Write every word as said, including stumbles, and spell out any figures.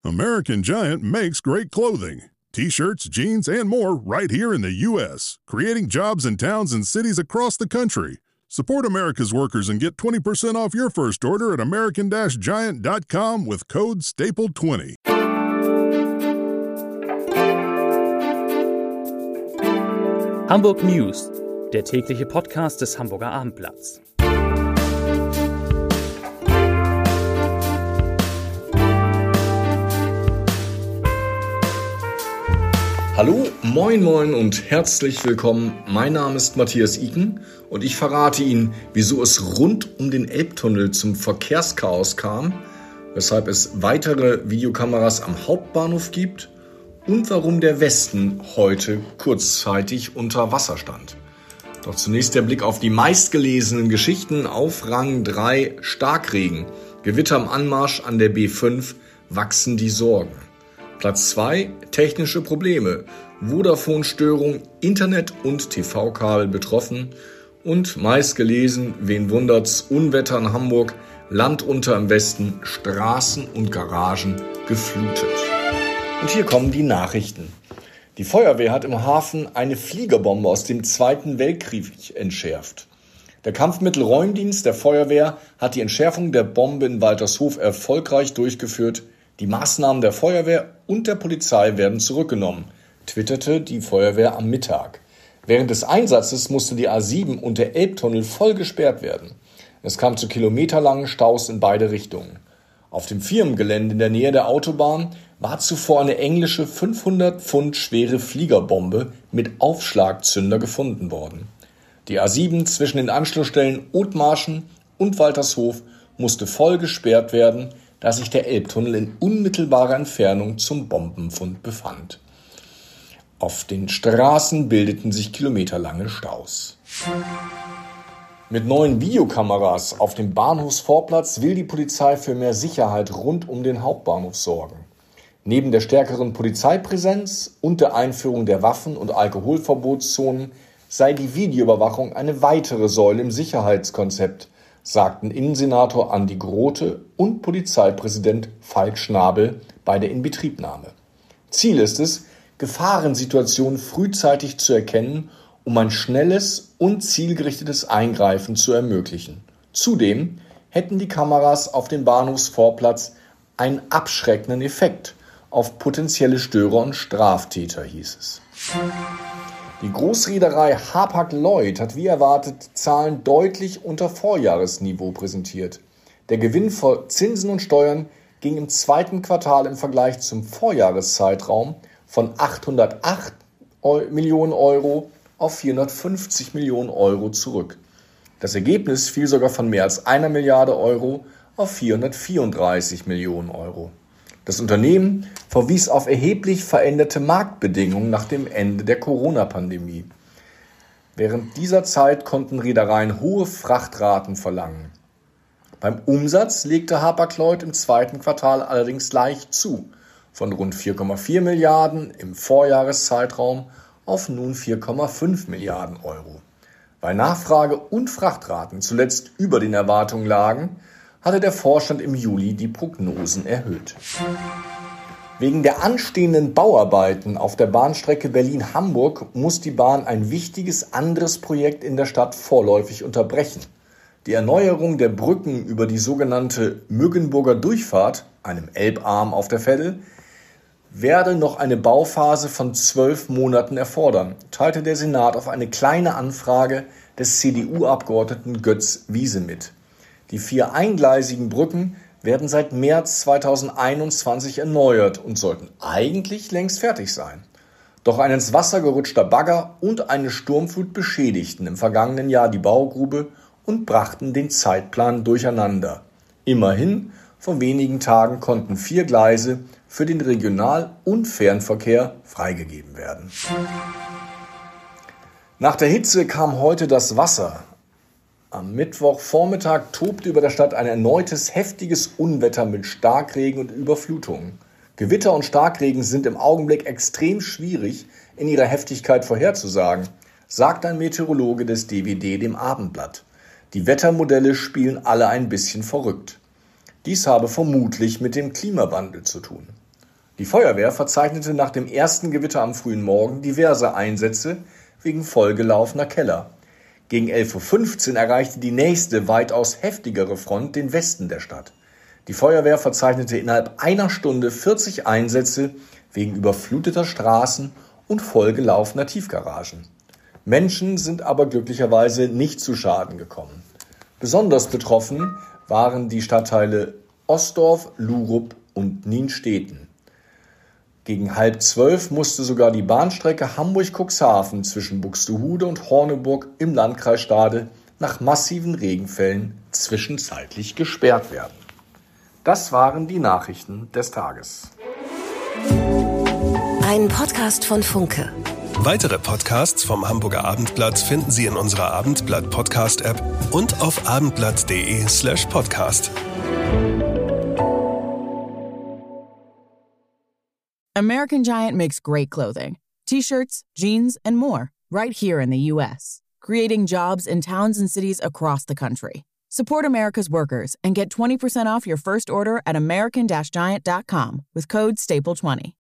American Giant makes great clothing. T-shirts, jeans, and more right here in the U S, creating jobs in towns and cities across the country. Support America's workers and get twenty percent off your first order at american giant dot com with code staple twenty. Hamburg News, der tägliche Podcast des Hamburger Abendblatts. Hallo, moin moin und herzlich willkommen. Mein Name ist Matthias Iken und ich verrate Ihnen, wieso es rund um den Elbtunnel zum Verkehrschaos kam, weshalb es weitere Videokameras am Hauptbahnhof gibt und warum der Westen heute kurzzeitig unter Wasser stand. Doch zunächst der Blick auf die meistgelesenen Geschichten auf Rang drei Starkregen. Gewitter am Anmarsch an der B fünf, wachsen die Sorgen. Platz zwei, technische Probleme, Vodafone-Störung, Internet und T V-Kabel betroffen und meist gelesen, wen wundert's, Unwetter in Hamburg, Land unter im Westen, Straßen und Garagen geflutet. Und hier kommen die Nachrichten. Die Feuerwehr hat im Hafen eine Fliegerbombe aus dem Zweiten Weltkrieg entschärft. Der Kampfmittelräumdienst der Feuerwehr hat die Entschärfung der Bombe in Waltershof erfolgreich durchgeführt. Die Maßnahmen der Feuerwehr und der Polizei werden zurückgenommen, twitterte die Feuerwehr am Mittag. Während des Einsatzes musste die A sieben und der Elbtunnel voll gesperrt werden. Es kam zu kilometerlangen Staus in beide Richtungen. Auf dem Firmengelände in der Nähe der Autobahn war zuvor eine englische fünfhundert Pfund schwere Fliegerbombe mit Aufschlagzünder gefunden worden. Die A sieben zwischen den Anschlussstellen Othmarschen und Waltershof musste voll gesperrt werden, da sich der Elbtunnel in unmittelbarer Entfernung zum Bombenfund befand. Auf den Straßen bildeten sich kilometerlange Staus. Mit neuen Videokameras auf dem Bahnhofsvorplatz will die Polizei für mehr Sicherheit rund um den Hauptbahnhof sorgen. Neben der stärkeren Polizeipräsenz und der Einführung der Waffen- und Alkoholverbotszonen sei die Videoüberwachung eine weitere Säule im Sicherheitskonzept, sagten Innensenator Andi Grote und Polizeipräsident Falk Schnabel bei der Inbetriebnahme. Ziel ist es, Gefahrensituationen frühzeitig zu erkennen, um ein schnelles und zielgerichtetes Eingreifen zu ermöglichen. Zudem hätten die Kameras auf dem Bahnhofsvorplatz einen abschreckenden Effekt auf potenzielle Störer und Straftäter, hieß es. Die Großreederei Hapag-Lloyd hat wie erwartet Zahlen deutlich unter Vorjahresniveau präsentiert. Der Gewinn vor Zinsen und Steuern ging im zweiten Quartal im Vergleich zum Vorjahreszeitraum von achthundertacht Millionen Euro auf vierhundertfünfzig Millionen Euro zurück. Das Ergebnis fiel sogar von mehr als einer Milliarde Euro auf vierhundertvierunddreißig Millionen Euro. Das Unternehmen verwies auf erheblich veränderte Marktbedingungen nach dem Ende der Corona-Pandemie. Während dieser Zeit konnten Reedereien hohe Frachtraten verlangen. Beim Umsatz legte Hapag-Lloyd im zweiten Quartal allerdings leicht zu, von rund vier Komma vier Milliarden im Vorjahreszeitraum auf nun vier Komma fünf Milliarden Euro. Weil Nachfrage und Frachtraten zuletzt über den Erwartungen lagen, hatte der Vorstand im Juli die Prognosen erhöht. Wegen der anstehenden Bauarbeiten auf der Bahnstrecke Berlin-Hamburg muss die Bahn ein wichtiges anderes Projekt in der Stadt vorläufig unterbrechen. Die Erneuerung der Brücken über die sogenannte Mückenburger Durchfahrt, einem Elbarm auf der Veddel, werde noch eine Bauphase von zwölf Monaten erfordern, teilte der Senat auf eine kleine Anfrage des C D U-Abgeordneten Götz Wiese mit. Die vier eingleisigen Brücken werden seit März zweitausendeinundzwanzig erneuert und sollten eigentlich längst fertig sein. Doch ein ins Wasser gerutschter Bagger und eine Sturmflut beschädigten im vergangenen Jahr die Baugrube und brachten den Zeitplan durcheinander. Immerhin, vor wenigen Tagen konnten vier Gleise für den Regional- und Fernverkehr freigegeben werden. Nach der Hitze kam heute das Wasser. Am Mittwochvormittag tobte über der Stadt ein erneutes heftiges Unwetter mit Starkregen und Überflutungen. Gewitter und Starkregen sind im Augenblick extrem schwierig in ihrer Heftigkeit vorherzusagen, sagt ein Meteorologe des D W D dem Abendblatt. Die Wettermodelle spielen alle ein bisschen verrückt. Dies habe vermutlich mit dem Klimawandel zu tun. Die Feuerwehr verzeichnete nach dem ersten Gewitter am frühen Morgen diverse Einsätze wegen vollgelaufener Keller. Gegen elf Uhr fünfzehn erreichte die nächste, weitaus heftigere Front den Westen der Stadt. Die Feuerwehr verzeichnete innerhalb einer Stunde vierzig Einsätze wegen überfluteter Straßen und vollgelaufener Tiefgaragen. Menschen sind aber glücklicherweise nicht zu Schaden gekommen. Besonders betroffen waren die Stadtteile Ostdorf, Lurup und Nienstedten. Gegen halb zwölf musste sogar die Bahnstrecke Hamburg-Cuxhaven zwischen Buxtehude und Horneburg im Landkreis Stade nach massiven Regenfällen zwischenzeitlich gesperrt werden. Das waren die Nachrichten des Tages. Ein Podcast von Funke. Weitere Podcasts vom Hamburger Abendblatt finden Sie in unserer Abendblatt-Podcast-App und auf abendblatt.de slash podcast. American Giant makes great clothing, T-shirts, jeans, and more, right here in the U S, creating jobs in towns and cities across the country. Support America's workers and get twenty percent off your first order at american dash giant dot com with code staple twenty.